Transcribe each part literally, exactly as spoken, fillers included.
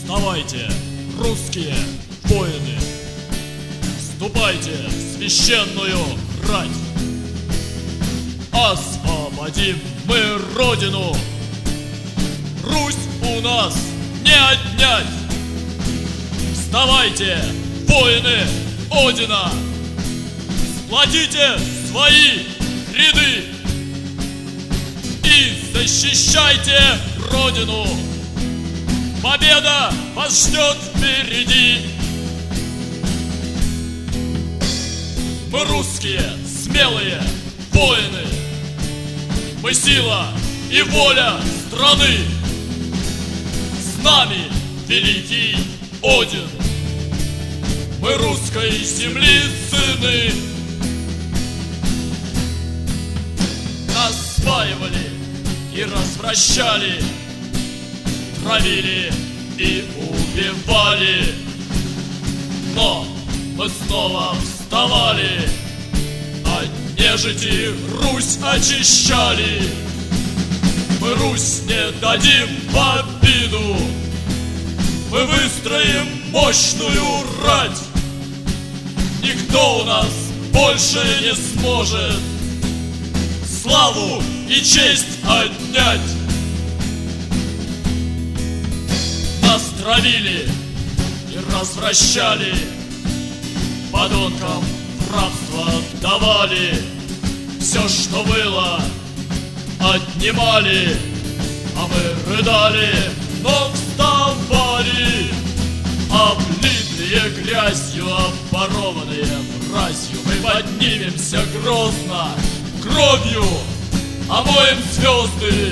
Вставайте, русские воины, вступайте в священную рать. Освободим мы Родину, Русь у нас не отнять. Вставайте, воины Одина, сплотите свои ряды и защищайте Родину. Победа вас ждет впереди. Мы русские, смелые воины, мы сила и воля страны. С нами великий Один, мы русской земли сыны. Нас спаивали и развращали, травили и убивали, но мы снова вставали, от нежити Русь очищали. Мы Русь не дадим в обиду, мы выстроим мощную рать. Никто у нас больше не сможет славу и честь отнять. Нас травили и развращали, подонкам в рабство давали. Все, что было, отнимали, а мы рыдали, но вставали. Облитые грязью, обворованные мразью, мы поднимемся грозно, кровью омоем звезды.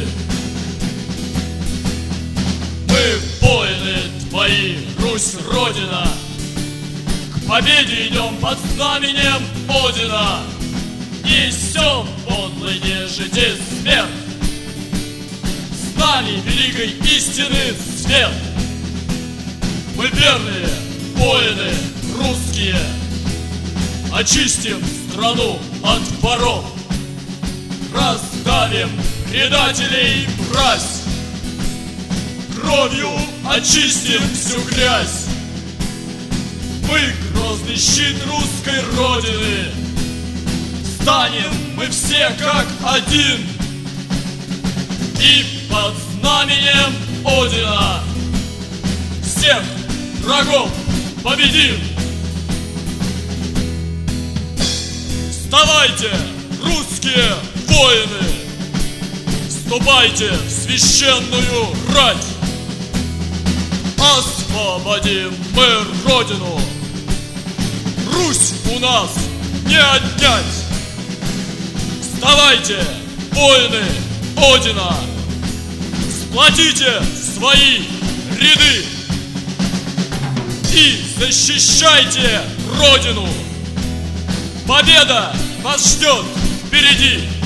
Мы воины твои, Русь, Родина, к победе идем под знаменем Одина. Несем подлой нежити смерть, с нами великой истины свет. Мы верные воины русские, очистим страну от воров, раздавим предателей мразь, кровью очистим всю грязь. Мы грозный щит русской Родины, станем мы все как один, и под знаменем Одина всех врагов победим. Вставайте, русские воины, вступайте в священную рать. Освободим мы Родину, Русь у нас не отнять. Вставайте, воины Одина, сплотите свои ряды и защищайте Родину. Победа вас ждет впереди.